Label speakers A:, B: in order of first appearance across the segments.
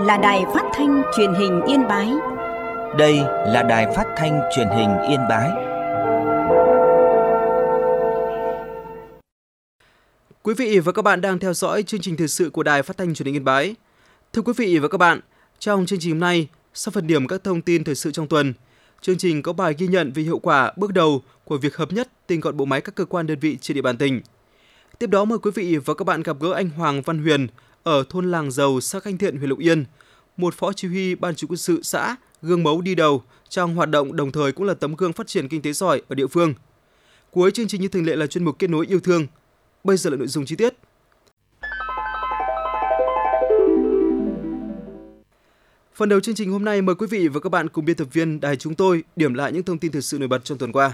A: là Đài Phát thanh Truyền hình Yên Bái.
B: Đây là Đài Phát thanh Truyền hình Yên Bái.
C: Quý vị và các bạn đang theo dõi chương trình thời sự của Đài Phát thanh Truyền hình Yên Bái. Thưa quý vị và các bạn, trong chương trình hôm nay, sau phần điểm các thông tin thời sự trong tuần, chương trình có bài ghi nhận về hiệu quả bước đầu của việc hợp nhất tinh gọn bộ máy các cơ quan đơn vị trên địa bàn tỉnh. Tiếp đó mời quý vị và các bạn gặp gỡ anh Hoàng Văn Huyền ở thôn Làng Dầu, xã Khánh Thiện, huyện Lục Yên, một phó chỉ huy ban chỉ huy quân sự xã gương mẫu đi đầu trong hoạt động, đồng thời cũng là tấm gương phát triển kinh tế giỏi ở địa phương. Cuối chương trình như thường lệ là chuyên mục Kết nối yêu thương. Bây giờ là nội dung chi tiết. Phần đầu chương trình hôm nay mời quý vị và các bạn cùng biên tập viên đài chúng tôi điểm lại những thông tin thời sự nổi bật trong tuần qua.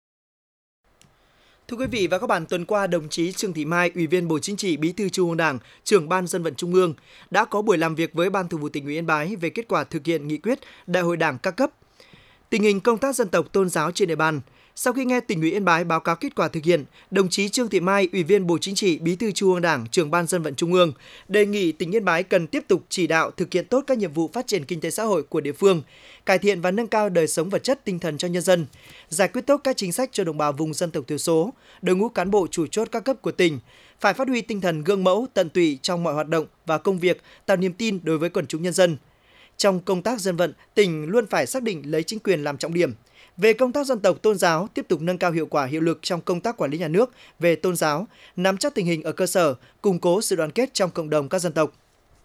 D: Thưa quý vị và các bạn, tuần qua, đồng chí Trương Thị Mai, Ủy viên Bộ Chính trị, Bí thư Trung ương Đảng, Trưởng Ban Dân vận Trung ương đã có buổi làm việc với Ban Thường vụ Tỉnh ủy Yên Bái về kết quả thực hiện nghị quyết Đại hội Đảng các cấp, tình hình công tác dân tộc tôn giáo trên địa bàn. Sau khi nghe Tỉnh ủy Yên Bái báo cáo kết quả thực hiện, đồng chí Trương Thị Mai, Ủy viên Bộ Chính trị, Bí thư Trung ương Đảng, Trưởng Ban Dân vận Trung ương đề nghị tỉnh Yên Bái cần tiếp tục chỉ đạo thực hiện tốt các nhiệm vụ phát triển kinh tế xã hội của địa phương, cải thiện và nâng cao đời sống vật chất tinh thần cho nhân dân, giải quyết tốt các chính sách cho đồng bào vùng dân tộc thiểu số, đội ngũ cán bộ chủ chốt các cấp của tỉnh phải phát huy tinh thần gương mẫu, tận tụy trong mọi hoạt động và công việc, tạo niềm tin đối với quần chúng nhân dân. Trong công tác dân vận, tỉnh luôn phải xác định lấy chính quyền làm trọng điểm. Về công tác dân tộc tôn giáo, tiếp tục nâng cao hiệu quả hiệu lực trong công tác quản lý nhà nước về tôn giáo, nắm chắc tình hình ở cơ sở, củng cố sự đoàn kết trong cộng đồng các dân tộc.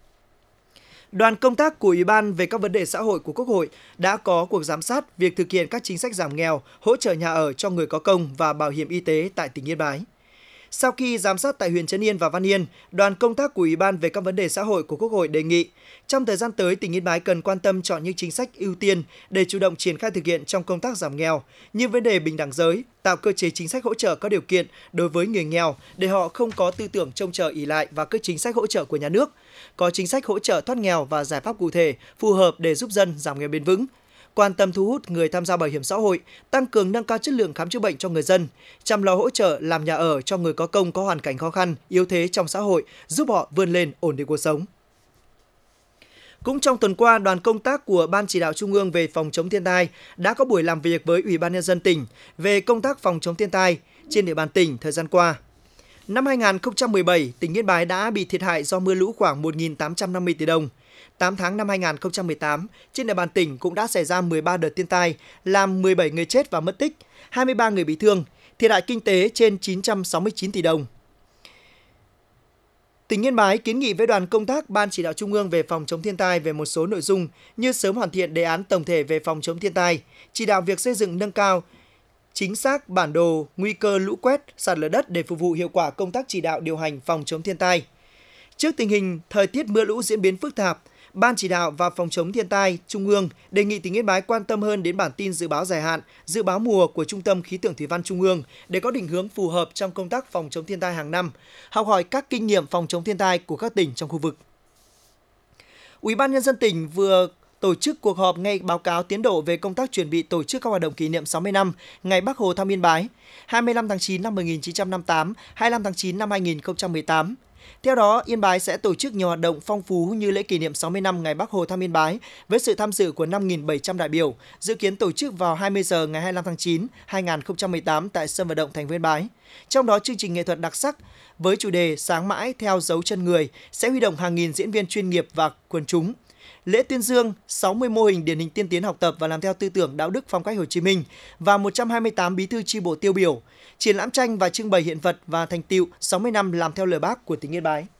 D: Đoàn công tác của Ủy ban về các vấn đề xã hội của Quốc hội đã có cuộc giám sát việc thực hiện các chính sách giảm nghèo, hỗ trợ nhà ở cho người có công và bảo hiểm y tế tại tỉnh Yên Bái. Sau khi giám sát tại huyện Trấn Yên và Văn Yên, đoàn công tác của Ủy ban về các vấn đề xã hội của Quốc hội đề nghị trong thời gian tới, tỉnh Yên Bái cần quan tâm chọn những chính sách ưu tiên để chủ động triển khai thực hiện trong công tác giảm nghèo, như vấn đề bình đẳng giới, tạo cơ chế chính sách hỗ trợ có điều kiện đối với người nghèo để họ không có tư tưởng trông chờ ỷ lại vào các chính sách hỗ trợ của nhà nước, có chính sách hỗ trợ thoát nghèo và giải pháp cụ thể phù hợp để giúp dân giảm nghèo bền vững. Quan tâm thu hút người tham gia bảo hiểm xã hội, tăng cường nâng cao chất lượng khám chữa bệnh cho người dân, chăm lo hỗ trợ làm nhà ở cho người có công có hoàn cảnh khó khăn, yếu thế trong xã hội, giúp họ vươn lên ổn định cuộc sống. Cũng trong tuần qua, đoàn công tác của Ban Chỉ đạo Trung ương về phòng chống thiên tai đã có buổi làm việc với Ủy ban Nhân dân tỉnh về công tác phòng chống thiên tai trên địa bàn tỉnh thời gian qua. Năm 2017, tỉnh Yên Bái đã bị thiệt hại do mưa lũ khoảng 1.850 tỷ đồng. 8 tháng năm 2018, trên địa bàn tỉnh cũng đã xảy ra 13 đợt thiên tai, làm 17 người chết và mất tích, 23 người bị thương, thiệt hại kinh tế trên 969 tỷ đồng. Tỉnh Yên Bái kiến nghị với đoàn công tác Ban Chỉ đạo Trung ương về phòng chống thiên tai về một số nội dung như sớm hoàn thiện đề án tổng thể về phòng chống thiên tai, chỉ đạo việc xây dựng nâng cao chính xác bản đồ nguy cơ lũ quét, sạt lở đất để phục vụ hiệu quả công tác chỉ đạo điều hành phòng chống thiên tai. Trước tình hình thời tiết mưa lũ diễn biến phức tạp, Ban Chỉ đạo và phòng chống thiên tai Trung ương đề nghị tỉnh Yên Bái quan tâm hơn đến bản tin dự báo dài hạn, dự báo mùa của Trung tâm Khí tượng Thủy văn Trung ương để có định hướng phù hợp trong công tác phòng chống thiên tai hàng năm, học hỏi các kinh nghiệm phòng chống thiên tai của các tỉnh trong khu vực. Ủy ban Nhân dân tỉnh vừa tổ chức cuộc họp nghe báo cáo tiến độ về công tác chuẩn bị tổ chức các hoạt động kỷ niệm 60 năm Ngày Bác Hồ thăm Yên Bái, 25 tháng 9 năm 1958, 25 tháng 9 năm 2018. Theo đó, Yên Bái sẽ tổ chức nhiều hoạt động phong phú như lễ kỷ niệm 60 năm Ngày Bác Hồ thăm Yên Bái với sự tham dự của 5.700 đại biểu, dự kiến tổ chức vào 20 giờ ngày 25 tháng 9, 2018 tại sân vận động thành phố Yên Bái. Trong đó, chương trình nghệ thuật đặc sắc với chủ đề Sáng mãi theo dấu chân người sẽ huy động hàng nghìn diễn viên chuyên nghiệp và quần chúng. Lễ tuyên dương 60 mô hình điển hình tiên tiến học tập và làm theo tư tưởng đạo đức phong cách Hồ Chí Minh và 128 bí thư chi bộ tiêu biểu, triển lãm tranh và trưng bày hiện vật và thành tựu 60 năm làm theo lời Bác của tỉnh Yên Bái.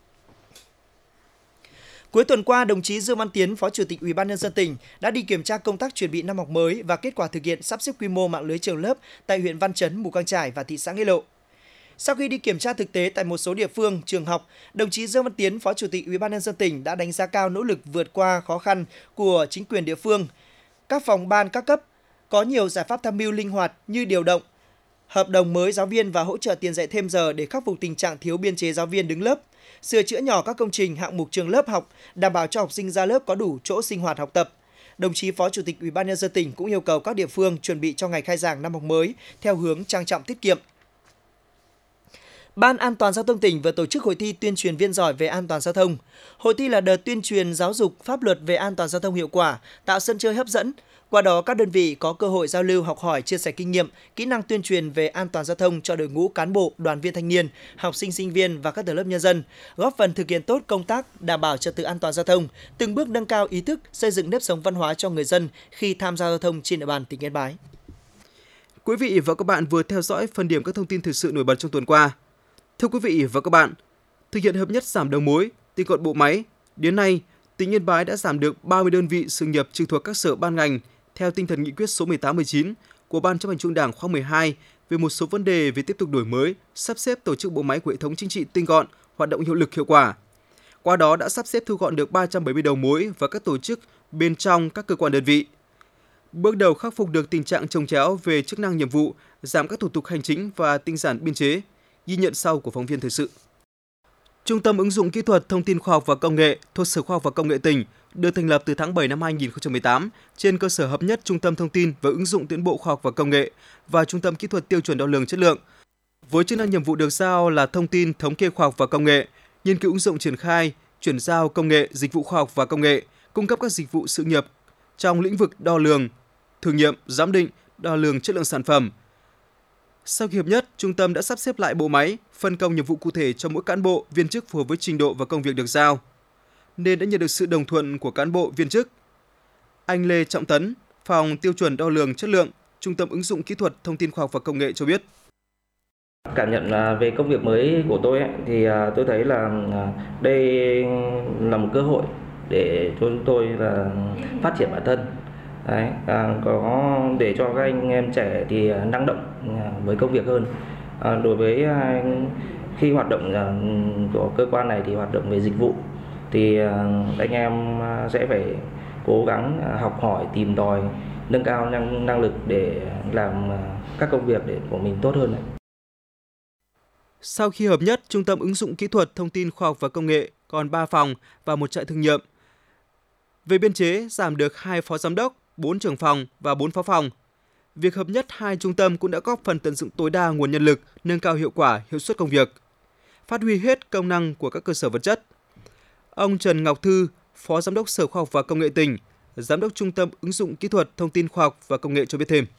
D: Cuối tuần qua, đồng chí Dương Văn Tiến, Phó Chủ tịch Ủy ban Nhân dân tỉnh đã đi kiểm tra công tác chuẩn bị năm học mới và kết quả thực hiện sắp xếp quy mô mạng lưới trường lớp tại huyện Văn Chấn, Mù Cang Chải và thị xã Nghĩa Lộ. Sau khi đi kiểm tra thực tế tại một số địa phương, trường học, đồng chí Dương Văn Tiến, Phó Chủ tịch Ủy ban Nhân dân tỉnh đã đánh giá cao nỗ lực vượt qua khó khăn của chính quyền địa phương. Các phòng ban các cấp có nhiều giải pháp tham mưu linh hoạt như điều động hợp đồng mới giáo viên và hỗ trợ tiền dạy thêm giờ để khắc phục tình trạng thiếu biên chế giáo viên đứng lớp, sửa chữa nhỏ các công trình hạng mục trường lớp học, đảm bảo cho học sinh ra lớp có đủ chỗ sinh hoạt học tập. Đồng chí Phó Chủ tịch Ủy ban Nhân dân tỉnh cũng yêu cầu các địa phương chuẩn bị cho ngày khai giảng năm học mới theo hướng trang trọng tiết kiệm. Ban An toàn giao thông tỉnh vừa tổ chức hội thi tuyên truyền viên giỏi về an toàn giao thông. Hội thi là đợt tuyên truyền giáo dục pháp luật về an toàn giao thông hiệu quả, tạo sân chơi hấp dẫn. Qua đó, các đơn vị có cơ hội giao lưu, học hỏi, chia sẻ kinh nghiệm, kỹ năng tuyên truyền về an toàn giao thông cho đội ngũ cán bộ, đoàn viên thanh niên, học sinh, sinh viên và các tầng lớp nhân dân, góp phần thực hiện tốt công tác đảm bảo trật tự an toàn giao thông, từng bước nâng cao ý thức, xây dựng nếp sống văn hóa cho người dân khi tham gia giao thông trên địa bàn tỉnh Yên Bái.
C: Quý vị và các bạn vừa theo dõi phần điểm các thông tin thời sự nổi bật trong tuần qua. Thưa quý vị và các bạn, thực hiện hợp nhất giảm đầu mối, tinh gọn bộ máy, đến nay, tỉnh Yên Bái đã giảm được 30 đơn vị sự nghiệp trực thuộc các sở ban ngành theo tinh thần nghị quyết số 18-19 của Ban Chấp hành Trung ương Đảng khóa 12 về một số vấn đề về tiếp tục đổi mới, sắp xếp tổ chức bộ máy của hệ thống chính trị tinh gọn, hoạt động hiệu lực hiệu quả. Qua đó đã sắp xếp thu gọn được 370 đầu mối và các tổ chức bên trong các cơ quan đơn vị. Bước đầu khắc phục được tình trạng chồng chéo về chức năng nhiệm vụ, giảm các thủ tục hành chính và tinh giản biên chế. Ghi nhận sau của phóng viên thời sự. Trung tâm ứng dụng kỹ thuật thông tin khoa học và công nghệ thuộc Sở Khoa học và Công nghệ tỉnh được thành lập từ tháng 7 năm 2018 trên cơ sở hợp nhất Trung tâm thông tin và ứng dụng tiến bộ khoa học và công nghệ và Trung tâm kỹ thuật tiêu chuẩn đo lường chất lượng. Với chức năng nhiệm vụ được giao là thông tin, thống kê khoa học và công nghệ, nghiên cứu ứng dụng triển khai, chuyển giao công nghệ, dịch vụ khoa học và công nghệ, cung cấp các dịch vụ sự nghiệp trong lĩnh vực đo lường, thử nghiệm, giám định, đo lường chất lượng sản phẩm. Sau khi hợp nhất, trung tâm đã sắp xếp lại bộ máy, phân công nhiệm vụ cụ thể cho mỗi cán bộ, viên chức phù hợp với trình độ và công việc được giao, nên đã nhận được sự đồng thuận của cán bộ, viên chức. Anh Lê Trọng Tấn, Phòng Tiêu chuẩn Đo lường Chất lượng, Trung tâm ứng dụng kỹ thuật thông tin khoa học và công nghệ cho biết.
E: Cảm nhận về công việc mới của tôi thì tôi thấy là đây là một cơ hội để cho chúng tôi là phát triển bản thân. Đấy, có để cho các anh em trẻ thì năng động với công việc hơn. Đối với khi hoạt động của cơ quan này thì hoạt động về dịch vụ thì anh em sẽ phải cố gắng học hỏi, tìm tòi, nâng cao năng lực để làm các công việc của mình tốt hơn.
C: Sau khi hợp nhất, Trung tâm ứng dụng kỹ thuật thông tin khoa học và công nghệ còn 3 phòng và một trại thử nghiệm. Về biên chế, giảm được 2 phó giám đốc, 4 trưởng phòng và 4 phó phòng. Việc hợp nhất hai trung tâm cũng đã góp phần tận dụng tối đa nguồn nhân lực, nâng cao hiệu quả, hiệu suất công việc, phát huy hết công năng của các cơ sở vật chất. Ông Trần Ngọc Thư, Phó Giám đốc Sở Khoa học và Công nghệ tỉnh, Giám đốc Trung tâm ứng dụng kỹ thuật thông tin khoa học và công nghệ cho biết thêm.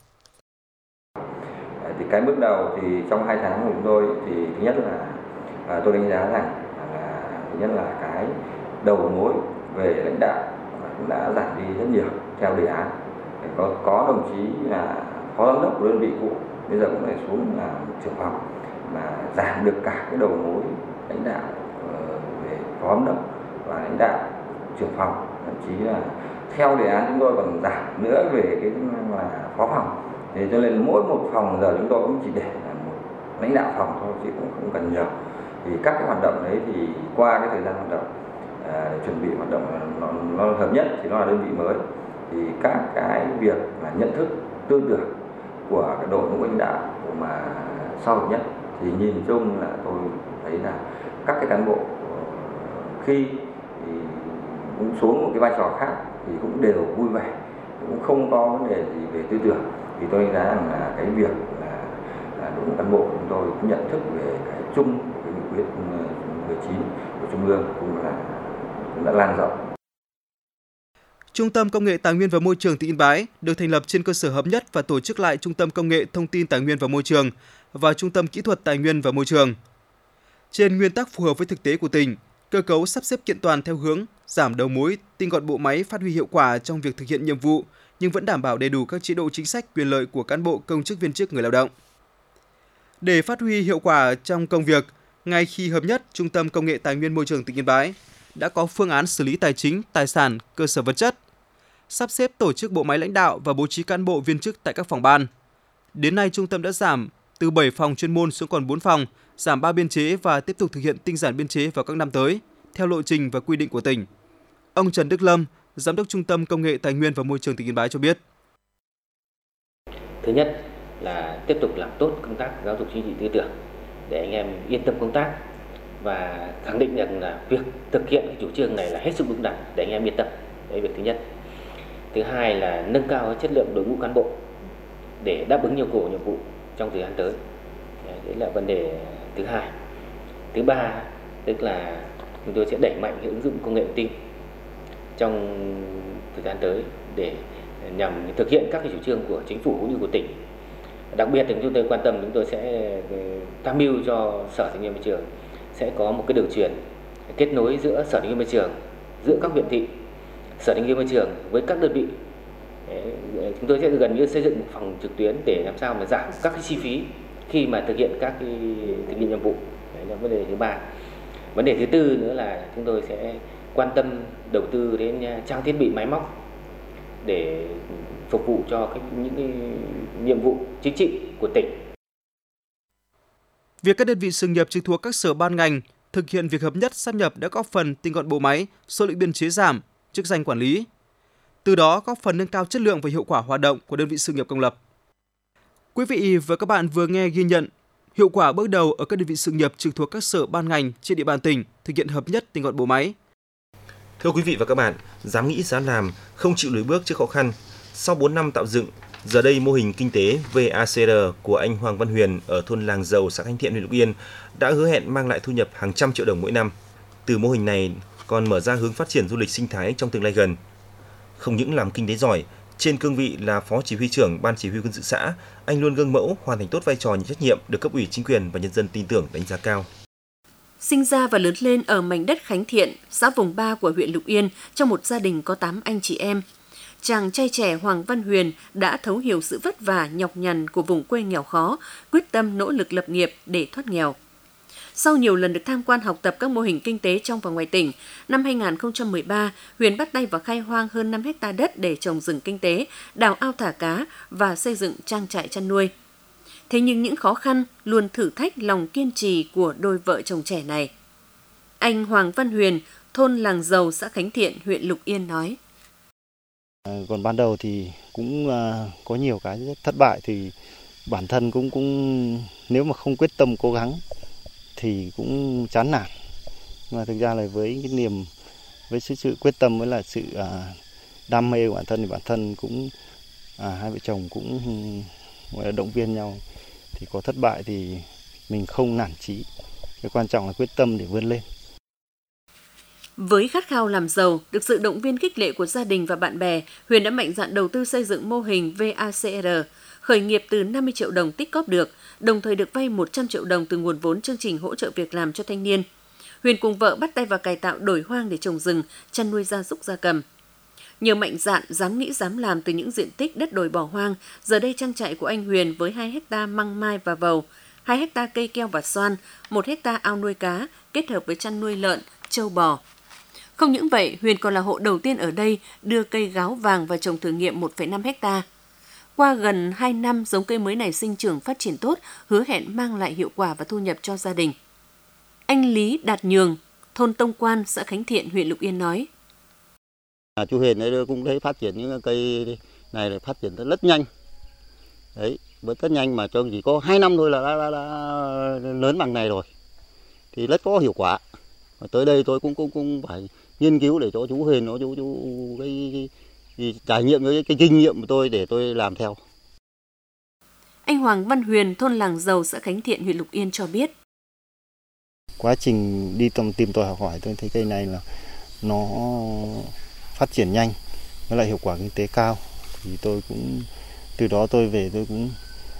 F: Thì cái bước đầu thì trong 2 tháng của chúng tôi thì thứ nhất là tôi đánh giá rằng là thứ nhất là cái đầu mối về lãnh đạo cũng đã giảm đi rất nhiều theo đề án. Có đồng chí là phó giám đốc của đơn vị cũ bây giờ cũng phải xuống là trưởng phòng, mà giảm được cả cái đầu mối lãnh đạo về phó giám đốc và lãnh đạo trưởng phòng, thậm chí là theo đề án chúng tôi còn giảm nữa về cái là phó phòng. Thế cho nên mỗi một phòng giờ chúng tôi cũng chỉ để là một lãnh đạo phòng thôi, chứ cũng không cần nhiều. Thì các cái hoạt động đấy thì qua cái thời gian hoạt động chuẩn bị hoạt động nó hợp nhất thì nó là đơn vị mới, thì các cái việc là nhận thức tư tưởng của cái đội ngũ lãnh đạo mà sau hợp nhất thì nhìn chung là tôi thấy là các cái cán bộ khi thì cũng xuống một cái vai trò khác thì cũng đều vui vẻ, cũng không có vấn đề gì về tư tưởng. Thì tôi đánh giá rằng là cái việc là đội ngũ cán bộ của chúng tôi cũng nhận thức về cái chung của cái nghị quyết 19 của Trung ương cũng đã lan rộng.
C: Trung tâm Công nghệ Tài nguyên và Môi trường tỉnh Yên Bái được thành lập trên cơ sở hợp nhất và tổ chức lại Trung tâm Công nghệ Thông tin Tài nguyên và Môi trường và Trung tâm Kỹ thuật Tài nguyên và Môi trường. Trên nguyên tắc phù hợp với thực tế của tỉnh, cơ cấu sắp xếp kiện toàn theo hướng giảm đầu mối, tinh gọn bộ máy, phát huy hiệu quả trong việc thực hiện nhiệm vụ, nhưng vẫn đảm bảo đầy đủ các chế độ chính sách, quyền lợi của cán bộ, công chức, viên chức, người lao động. Để phát huy hiệu quả trong công việc, ngay khi hợp nhất, Trung tâm Công nghệ Tài nguyên Môi trường tỉnh Yên Bái đã có phương án xử lý tài chính, tài sản, cơ sở vật chất, sắp xếp tổ chức bộ máy lãnh đạo và bố trí cán bộ viên chức tại các phòng ban. Đến nay, trung tâm đã giảm từ 7 phòng chuyên môn xuống còn 4 phòng, giảm 3 biên chế và tiếp tục thực hiện tinh giản biên chế vào các năm tới, theo lộ trình và quy định của tỉnh. Ông Trần Đức Lâm, Giám đốc Trung tâm Công nghệ Tài nguyên và Môi trường tỉnh Yên Bái cho biết.
G: Thứ nhất là tiếp tục làm tốt công tác giáo dục chính trị tư tưởng để anh em yên tâm công tác và khẳng định rằng là việc thực hiện cái chủ trương này là hết sức đúng đắn để anh em yên tâm. Đấy là việc thứ nhất. Thứ hai là nâng cao chất lượng đội ngũ cán bộ để đáp ứng yêu cầu nhiệm vụ trong thời gian tới. Đấy là vấn đề thứ hai. Thứ ba tức là chúng tôi sẽ đẩy mạnh cái ứng dụng công nghệ thông tin trong thời gian tới để nhằm thực hiện các cái chủ trương của chính phủ cũng như của tỉnh. Đặc biệt thì chúng tôi quan tâm, chúng tôi sẽ tham mưu cho Sở Tài nguyên Môi trường sẽ có một cái đường truyền kết nối giữa Sở Tài nguyên Môi trường, giữa các huyện thị, Sở Tài nguyên Môi trường với các đơn vị. Chúng tôi sẽ gần như xây dựng một phòng trực tuyến để làm sao mà giảm các cái chi phí khi mà thực hiện các cái thực hiện nhiệm vụ. Đấy là vấn đề thứ ba. Vấn đề thứ tư nữa là chúng tôi sẽ quan tâm đầu tư đến trang thiết bị máy móc để phục vụ cho những cái nhiệm vụ chính trị của tỉnh.
C: Việc các đơn vị sự nghiệp trực thuộc các sở ban ngành thực hiện việc hợp nhất sáp nhập đã góp phần tinh gọn bộ máy, số lượng biên chế giảm, chức danh quản lý. Từ đó góp phần nâng cao chất lượng và hiệu quả hoạt động của đơn vị sự nghiệp công lập. Quý vị và các bạn vừa nghe ghi nhận hiệu quả bước đầu ở các đơn vị sự nghiệp trực thuộc các sở ban ngành trên địa bàn tỉnh thực hiện hợp nhất tinh gọn bộ máy.
H: Thưa quý vị và các bạn, dám nghĩ dám làm, không chịu lùi bước trước khó khăn. Sau 4 năm tạo dựng, giờ đây mô hình kinh tế VACR của anh Hoàng Văn Huyền ở thôn Làng Dầu, xã Khánh Thiện, huyện Lục Yên đã hứa hẹn mang lại thu nhập hàng trăm triệu đồng mỗi năm. Từ mô hình này còn mở ra hướng phát triển du lịch sinh thái trong tương lai gần. Không những làm kinh tế giỏi, trên cương vị là Phó Chỉ huy trưởng Ban Chỉ huy quân sự xã, anh luôn gương mẫu, hoàn thành tốt vai trò, những trách nhiệm được cấp ủy chính quyền và nhân dân tin tưởng, đánh giá cao.
A: Sinh ra và lớn lên ở mảnh đất Khánh Thiện, xã vùng 3 của huyện Lục Yên, trong một gia đình có 8 anh chị em. Chàng trai trẻ Hoàng Văn Huyền đã thấu hiểu sự vất vả, nhọc nhằn của vùng quê nghèo khó, quyết tâm nỗ lực lập nghiệp để thoát nghèo. Sau nhiều lần được tham quan học tập các mô hình kinh tế trong và ngoài tỉnh, năm 2013, Huyền bắt tay vào khai hoang hơn 5 hectare đất để trồng rừng kinh tế, đào ao thả cá và xây dựng trang trại chăn nuôi. Thế nhưng những khó khăn luôn thử thách lòng kiên trì của đôi vợ chồng trẻ này. Anh Hoàng Văn Huyền, thôn Làng Dầu, xã Khánh Thiện, huyện Lục Yên nói.
I: Còn ban đầu thì cũng có nhiều cái thất bại, thì bản thân cũng nếu mà không quyết tâm cố gắng thì cũng chán nản. Mà thực ra là với cái niềm, với sự quyết tâm với là sự đam mê của bản thân, thì bản thân cũng hai vợ chồng cũng gọi là động viên nhau. Thì có thất bại thì mình không nản chí, cái quan trọng là quyết tâm để vươn lên.
A: Với khát khao làm giàu, được sự động viên khích lệ của gia đình và bạn bè, Huyền đã mạnh dạn đầu tư xây dựng mô hình VACR, khởi nghiệp từ 50 triệu đồng tích góp được, đồng thời được vay 100 triệu đồng từ nguồn vốn chương trình hỗ trợ việc làm cho thanh niên. Huyền cùng vợ bắt tay vào cải tạo đồi hoang để trồng rừng, chăn nuôi gia súc gia cầm. Nhờ mạnh dạn, dám nghĩ dám làm từ những diện tích đất đồi bỏ hoang, giờ đây trang trại của anh Huyền với 2 hectare măng mai và vầu, 2 hectare cây keo và xoan, 1 hectare ao nuôi cá, kết hợp với chăn nuôi lợn, trâu bò. Không những vậy, Huyền còn là hộ đầu tiên ở đây đưa cây gáo vàng vào trồng thử nghiệm 1,5 hectare. Qua gần 2 năm, giống cây mới này sinh trưởng phát triển tốt, hứa hẹn mang lại hiệu quả và thu nhập cho gia đình. Anh Lý Đạt Nhường, thôn Tông Quan, xã Khánh Thiện, huyện Lục Yên nói.
I: Chú Huyền ấy cũng thấy phát triển những cây này phát triển rất nhanh. Đấy, rất nhanh mà cho chỉ có 2 năm thôi là đã lớn bằng này rồi. Thì rất có hiệu quả. Và tới đây tôi cũng phải nghiên cứu để cho chú Huyền, chú cái trải nghiệm cái kinh nghiệm của tôi để tôi làm theo.
A: Anh Hoàng Văn Huyền, thôn Làng Dầu, xã Khánh Thiện, huyện Lục Yên cho biết.
I: Quá trình đi tìm tòi học hỏi, tôi thấy cây này là nó phát triển nhanh, với lại hiệu quả kinh tế cao. Thì tôi cũng từ đó tôi về tôi cũng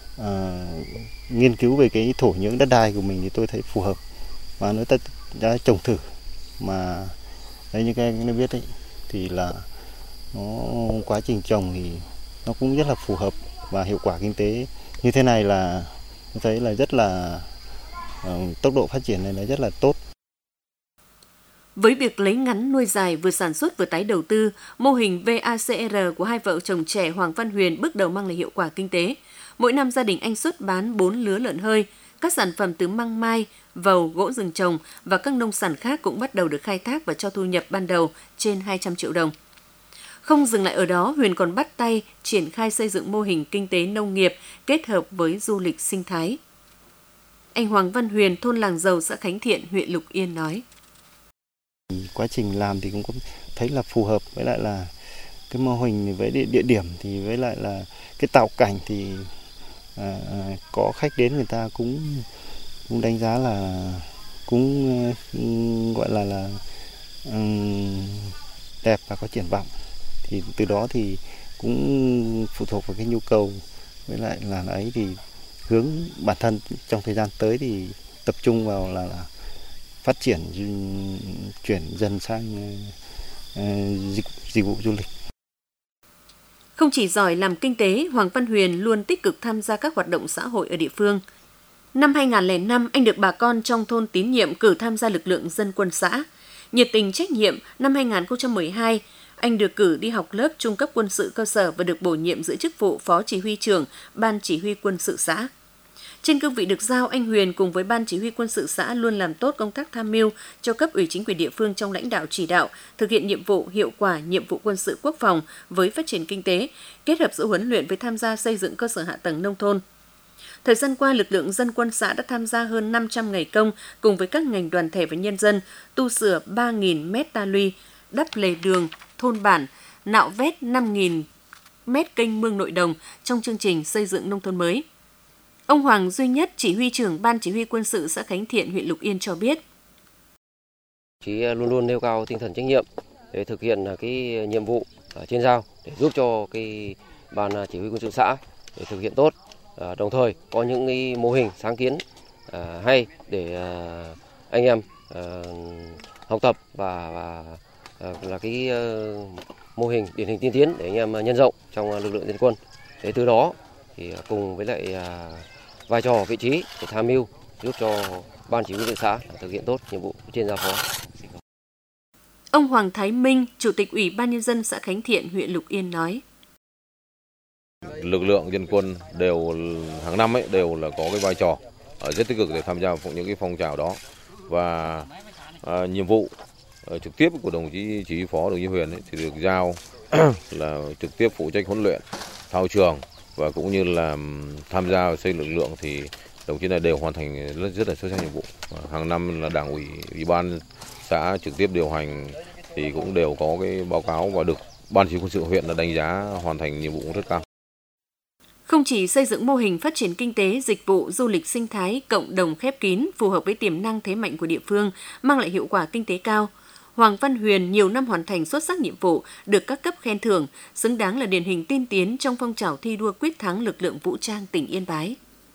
I: nghiên cứu về cái thổ nhưỡng đất đai của mình thì tôi thấy phù hợp và nó đã trồng thử mà đấy như các anh biết đấy thì là nó quá trình trồng thì nó cũng rất là phù hợp và hiệu quả kinh tế như thế này là tôi thấy là rất là tốc độ phát triển này là rất là tốt.
A: Với việc lấy ngắn nuôi dài, vừa sản xuất vừa tái đầu tư, mô hình VACR của hai vợ chồng trẻ Hoàng Văn Huyền bước đầu mang lại hiệu quả kinh tế. Mỗi năm gia đình anh xuất bán 4 lứa lợn hơi, các sản phẩm từ măng mai, vầu, gỗ rừng trồng và các nông sản khác cũng bắt đầu được khai thác và cho thu nhập ban đầu trên 200 triệu đồng. Không dừng lại ở đó, Huyền còn bắt tay triển khai xây dựng mô hình kinh tế nông nghiệp kết hợp với du lịch sinh thái. Anh Hoàng Văn Huyền, thôn Làng Dầu, xã Khánh Thiện, huyện Lục Yên nói.
I: Quá trình làm thì cũng thấy là phù hợp với lại là cái mô hình với địa điểm thì với lại là cái tạo cảnh thì có khách đến người ta cũng đánh giá là cũng gọi là đẹp và có triển vọng. Thì từ đó thì cũng phụ thuộc vào cái nhu cầu, với lại là ấy thì hướng bản thân trong thời gian tới thì tập trung vào là phát triển, chuyển dần sang dịch vụ du lịch.
A: Không chỉ giỏi làm kinh tế, Hoàng Văn Huyền luôn tích cực tham gia các hoạt động xã hội ở địa phương. Năm 2005, anh được bà con trong thôn tín nhiệm cử tham gia lực lượng dân quân xã. Nhiệt tình trách nhiệm, năm 2012, anh được cử đi học lớp trung cấp quân sự cơ sở và được bổ nhiệm giữ chức vụ Phó Chỉ huy trưởng Ban Chỉ huy quân sự xã. Trên cương vị được giao, anh Huyền cùng với Ban Chỉ huy quân sự xã luôn làm tốt công tác tham mưu cho cấp ủy chính quyền địa phương trong lãnh đạo chỉ đạo, thực hiện nhiệm vụ hiệu quả nhiệm vụ quân sự quốc phòng với phát triển kinh tế, kết hợp giữa huấn luyện với tham gia xây dựng cơ sở hạ tầng nông thôn. Thời gian qua, lực lượng dân quân xã đã tham gia hơn 500 ngày công cùng với các ngành đoàn thể và nhân dân tu sửa 3.000 mét ta luy, đắp lề đường, thôn bản, nạo vét 5.000 mét kênh mương nội đồng trong chương trình xây dựng nông thôn mới. Ông Hoàng Duy Nhất, chỉ huy trưởng Ban Chỉ huy quân sự xã Khánh Thiện, huyện Lục Yên cho biết.
J: Chí luôn luôn nêu cao tinh thần trách nhiệm để thực hiện cái nhiệm vụ trên giao để giúp cho cái Ban Chỉ huy quân sự xã để thực hiện tốt. Đồng thời có những cái mô hình sáng kiến hay để anh em học tập và là cái mô hình điển hình tiên tiến để anh em nhân rộng trong lực lượng dân quân. Để từ đó thì cùng với lại vai trò vị trí để tham mưu giúp cho Ban Chỉ huy quân sự xã thực hiện tốt nhiệm vụ trên giao phó.
A: Ông Hoàng Thái Minh, Chủ tịch Ủy ban Nhân dân xã Khánh Thiện, huyện Lục Yên nói.
K: Lực lượng dân quân đều hàng năm đều là có cái vai trò rất tích cực để tham gia những cái phong trào đó, và nhiệm vụ trực tiếp của đồng chí chỉ huy phó, đồng chí Huyền thì được giao là trực tiếp phụ trách huấn luyện, thao trường và cũng như là tham gia xây lực lượng, thì đồng chí này đều hoàn thành rất là xuất sắc nhiệm vụ. Hàng năm là Đảng ủy, Ủy ban xã trực tiếp điều hành thì cũng đều có cái báo cáo và được Ban Chỉ huy quân sự huyện là đánh giá hoàn thành nhiệm vụ rất cao.
A: Không chỉ xây dựng mô hình phát triển kinh tế, dịch vụ, du lịch sinh thái, cộng đồng khép kín, phù hợp với tiềm năng thế mạnh của địa phương, mang lại hiệu quả kinh tế cao, Hoàng Văn Huyền nhiều năm hoàn thành xuất sắc nhiệm vụ, được các cấp khen thưởng, xứng đáng là điển hình tiên tiến trong phong trào thi đua quyết thắng lực lượng vũ trang tỉnh Yên Bái.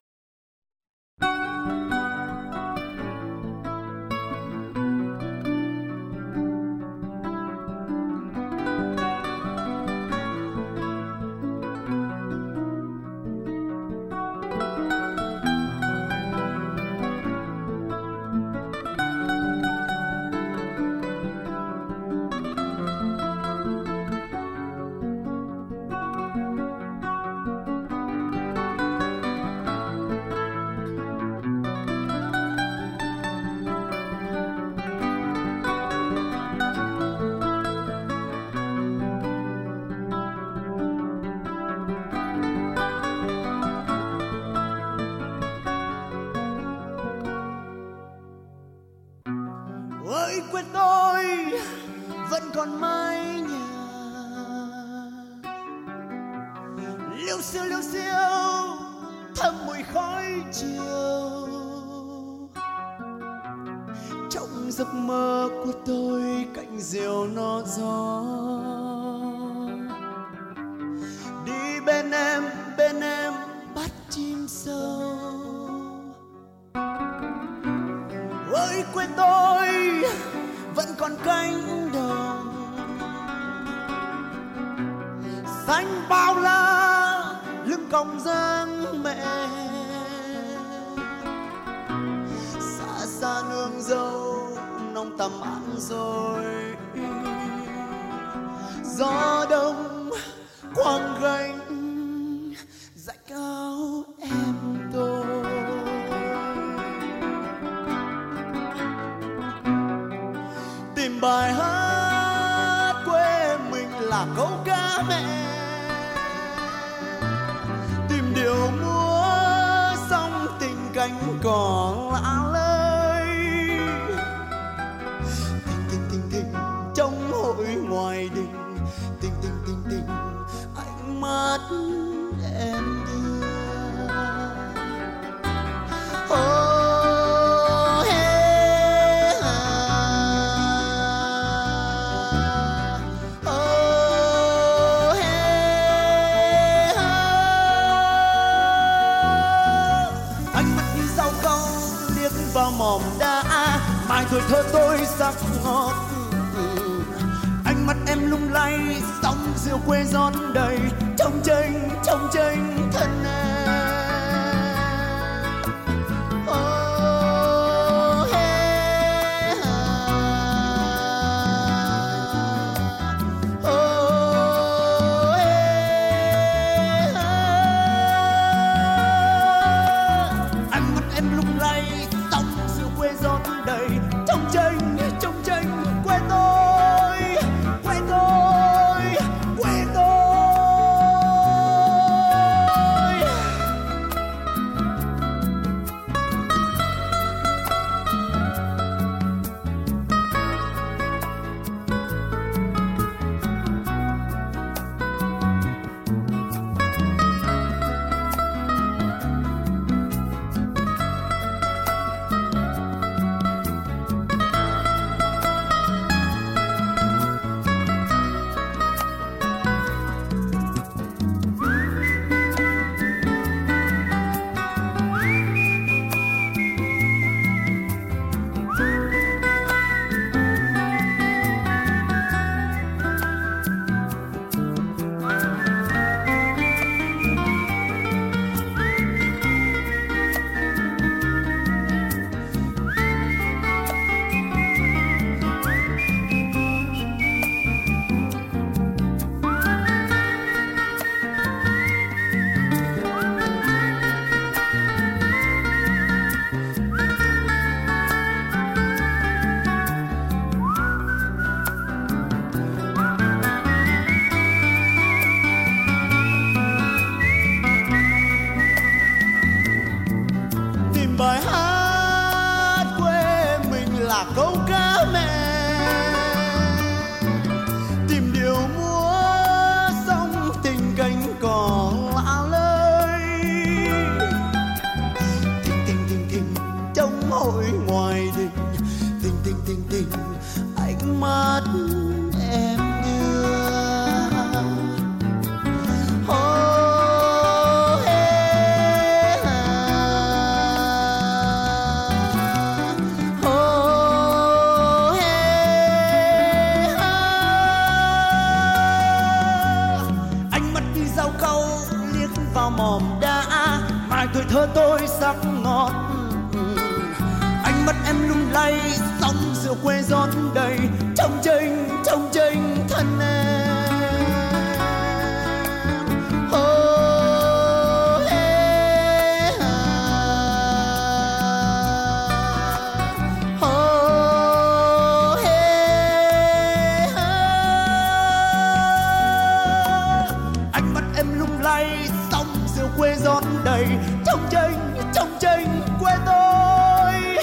L: Ôi quên tôi vẫn còn mái nhà, liêu xiêu thơm mùi khói chiều. Trong giấc mơ của tôi cạnh diều nó gió, đi bên em bắt chim sâu. Ôi quê tôi vẫn còn cánh đồng xanh bao la, lưng còng dâng mẹ. Xa xa nương dâu nông tầm ăn rồi, gió đông quang gánh dải cao em tôi. Tìm bài hát quê mình là câu ca mẹ, tìm điệu múa song tình cánh cỏ lạ lơi. Tình trong hội ngoài đình, tình ánh mắt em đưa. Oh, hey. vào mỏm đá, mai tuổi thơ tôi sắc ngọt. Ánh mắt em lung lay, sóng rượu quê rót đầy, trong tranh thân em. Bài hát quê mình là câu ca mẹ, tìm điều múa sóng tình cánh cỏ lạ lơi. Tình trong hội ngoài đình, tình ánh mắt em đưa. Mỏm đá, mai tuổi thơ tôi sắc ngọt. Ánh mắt em lung lay, sóng rượu quê rót đầy, trong tranh thân em. Ánh mắt em lung lay, quê rót đầy, trong tranh quê tôi.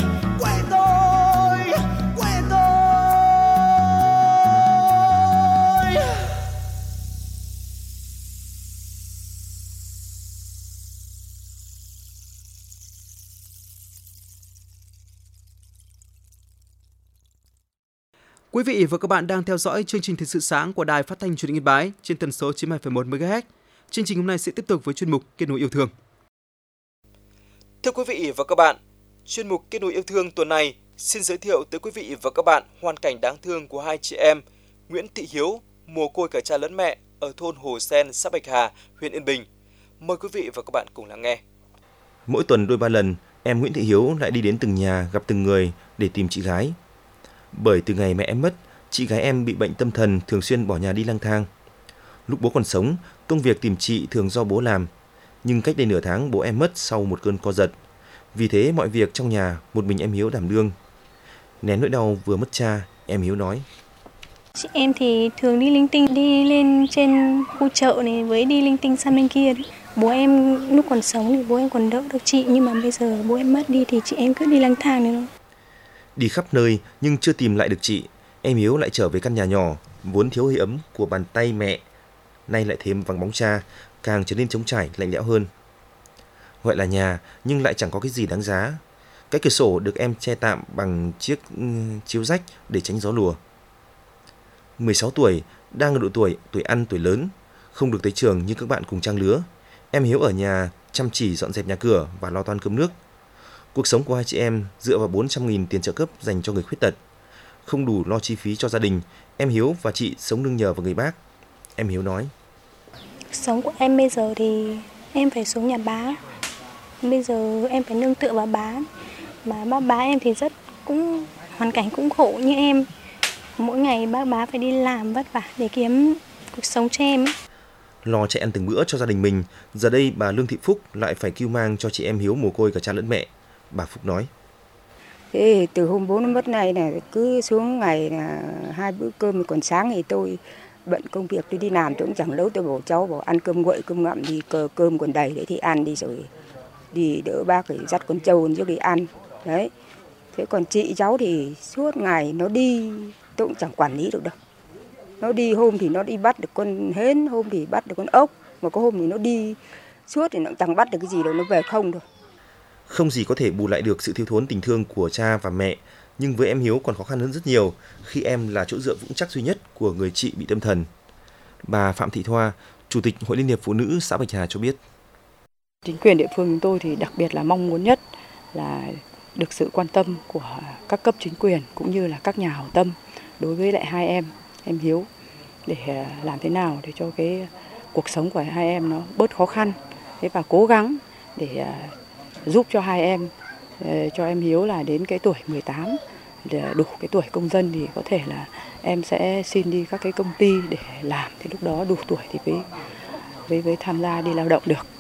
C: Quý vị và các bạn đang theo dõi chương trình Thời sự sáng của Đài Phát thanh Truyền hình Yên Bái trên tần số 92,1 MHz. Chương trình hôm nay sẽ tiếp tục với chuyên mục Kết nối yêu thương. Thưa quý vị và các bạn, chuyên mục Kết nối yêu thương tuần này xin giới thiệu tới quý vị và các bạn hoàn cảnh đáng thương của hai chị em Nguyễn Thị Hiếu, mồ côi cả cha lẫn mẹ ở thôn Hồ Sen, xã Bạch Hà, huyện Yên Bình. Mời quý vị và các bạn cùng lắng nghe.
H: Mỗi tuần đôi ba lần, em Nguyễn Thị Hiếu lại đi đến từng nhà gặp từng người để tìm chị gái. Bởi từ ngày mẹ em mất, chị gái em bị bệnh tâm thần, thường xuyên bỏ nhà đi lang thang. Lúc bố còn sống, công việc tìm chị thường do bố làm. Nhưng cách đây nửa tháng bố em mất sau một cơn co giật. Vì thế mọi việc trong nhà một mình em Hiếu đảm đương. Nén nỗi đau vừa mất cha, em Hiếu nói.
M: Chị em thì thường đi linh tinh, đi lên trên khu chợ này với đi linh tinh sang bên kia đấy. Bố em lúc còn sống thì bố em còn đỡ được chị, nhưng mà bây giờ bố em mất đi thì chị em cứ đi lang thang này thôi.
H: Đi khắp nơi nhưng chưa tìm lại được chị, em Hiếu lại trở về căn nhà nhỏ vốn thiếu hơi ấm của bàn tay mẹ, nay lại thêm vắng bóng cha, càng trở nên trống trải lạnh lẽo hơn. Gọi là nhà nhưng lại chẳng có cái gì đáng giá. Cái cửa sổ được em che tạm bằng chiếc chiếu rách để tránh gió lùa. 16 tuổi, đang ở độ tuổi ăn tuổi lớn, không được tới trường như các bạn cùng trang lứa. Em Hiếu ở nhà chăm chỉ dọn dẹp nhà cửa và lo toan cơm nước. Cuộc sống của hai chị em dựa vào 400.000 tiền trợ cấp dành cho người khuyết tật. Không đủ lo chi phí cho gia đình, em Hiếu và chị sống nương nhờ vào người bác. Em Hiếu nói:
M: Sống của em bây giờ thì em phải xuống nhà bá. Bây giờ em phải nương tựa vào bá. Mà bá em thì cũng hoàn cảnh cũng khổ như em. Mỗi ngày bá phải đi làm vất vả để kiếm cuộc sống cho em ấy.
H: Lo chạy ăn từng bữa cho gia đình mình, giờ đây bà Lương Thị Phúc lại phải cưu mang cho chị em Hiếu mồ côi cả cha lẫn mẹ. Bà Phúc nói:
N: Thế từ hôm bố nó mất này là cứ xuống ngày là 2 bữa cơm, còn sáng thì tôi bận công việc, tôi đi làm tôi cũng chẳng nấu, tôi bảo cháu bảo ăn cơm nguội cơm ngậm thì cơm còn đầy đấy thì ăn đi rồi đi đỡ bác phải dắt con trâu trước đi ăn đấy. Thế còn chị cháu thì suốt ngày nó đi tôi cũng chẳng quản lý được đâu. Nó đi hôm thì nó đi bắt được con hến, hôm thì bắt được con ốc, mà có hôm thì nó đi suốt thì nó chẳng bắt được cái gì đâu, nó về không thôi.
H: Không gì có thể bù lại được sự thiếu thốn tình thương của cha và mẹ, nhưng với em Hiếu còn khó khăn hơn rất nhiều khi em là chỗ dựa vững chắc duy nhất của người chị bị tâm thần. Bà Phạm Thị Thoa, Chủ tịch Hội Liên hiệp Phụ nữ xã Bạch Hà cho biết:
O: Chính quyền địa phương chúng tôi thì đặc biệt là mong muốn nhất là được sự quan tâm của các cấp chính quyền cũng như là các nhà hảo tâm đối với lại hai em Hiếu, để làm thế nào để cho cái cuộc sống của hai em nó bớt khó khăn, và cố gắng để giúp cho hai em, cho em Hiếu là đến cái tuổi 18 để đủ cái tuổi công dân thì có thể là em sẽ xin đi các cái công ty để làm, thì lúc đó đủ tuổi thì với tham gia đi lao động được.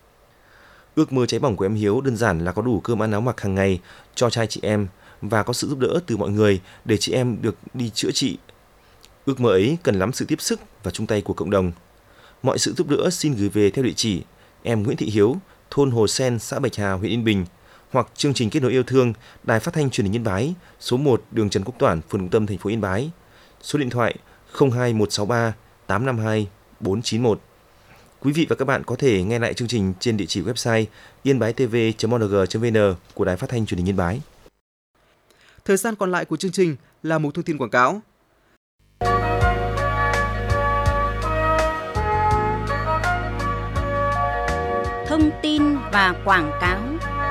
H: Ước mơ cháy bỏng của em Hiếu đơn giản là có đủ cơm ăn áo mặc hàng ngày cho trai chị em và có sự giúp đỡ từ mọi người để chị em được đi chữa trị. Ước mơ ấy cần lắm sự tiếp sức và chung tay của cộng đồng. Mọi sự giúp đỡ xin gửi về theo địa chỉ em Nguyễn Thị Hiếu, thôn Hồ Sen, xã Bạch Hà, huyện Yên Bình, hoặc chương trình Kết nối yêu thương, Đài Phát thanh Truyền hình Yên Bái, số 1 đường Trần Quốc Toản, phường Đồng Tâm, thành phố Yên Bái. Số điện thoại 02163 852 491. Quý vị và các bạn có thể nghe lại chương trình trên địa chỉ website yên-bái-tv.org.vn của Đài Phát thanh Truyền hình Yên Bái.
C: Thời gian còn lại của chương trình là một thông tin quảng cáo.
P: Thông tin và quảng cáo.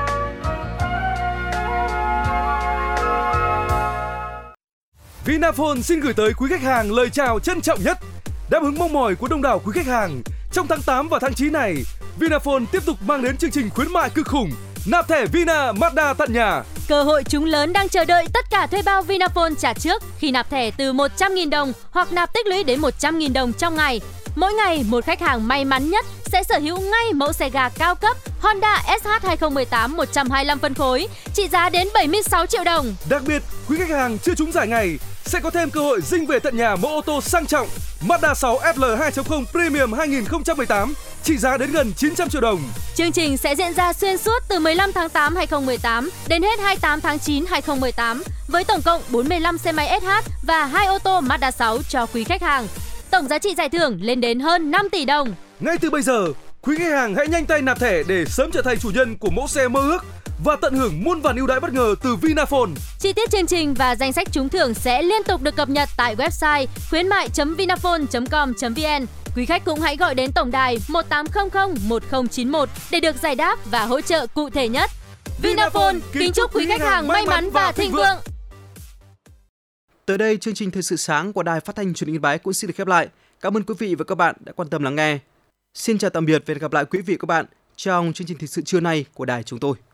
Q: Vinaphone xin gửi tới quý khách hàng lời chào trân trọng nhất. Đáp ứng mong mỏi của đông đảo quý khách hàng, trong tháng 8 và tháng 9 này, Vinaphone tiếp tục mang đến chương trình khuyến mại cực khủng nạp thẻ Vina Mazda tận nhà.
R: Cơ hội trúng lớn đang chờ đợi tất cả thuê bao Vinaphone trả trước khi nạp thẻ từ 100.000 đồng hoặc nạp tích lũy đến 100.000 đồng trong ngày. Mỗi ngày, một khách hàng may mắn nhất sẽ sở hữu ngay mẫu xe gà cao cấp Honda SH 2018 125 phân khối, trị giá đến 76 triệu đồng.
Q: Đặc biệt, quý khách hàng chưa trúng giải ngày sẽ có thêm cơ hội dinh về tận nhà mẫu ô tô sang trọng Mazda 6 FL 2.0 Premium 2018, trị giá đến gần 900 triệu đồng.
R: Chương trình sẽ diễn ra xuyên suốt từ 15 tháng 8 2018 đến hết 28 tháng 9 2018 với tổng cộng 45 xe máy SH và 2 ô tô Mazda 6 cho quý khách hàng. Tổng giá trị giải thưởng lên đến hơn 5 tỷ đồng.
Q: Ngay từ bây giờ, quý khách hàng hãy nhanh tay nạp thẻ để sớm trở thành chủ nhân của mẫu xe mơ ước và tận hưởng muôn vàn ưu đãi bất ngờ từ Vinaphone.
R: Chi tiết chương trình và danh sách trúng thưởng sẽ liên tục được cập nhật tại website khuyến mại.vinaphone.com.vn. Quý khách cũng hãy gọi đến tổng đài 1800 1091 để được giải đáp và hỗ trợ cụ thể nhất. Vinaphone kính chúc quý khách hàng may mắn và thịnh vượng.
C: Tới đây, chương trình Thời sự sáng của Đài Phát thanh Truyền hình Yên Bái cũng xin được khép lại. Cảm ơn quý vị và các bạn đã quan tâm lắng nghe. Xin chào tạm biệt và hẹn gặp lại quý vị và các bạn trong chương trình Thời sự trưa nay của đài chúng tôi.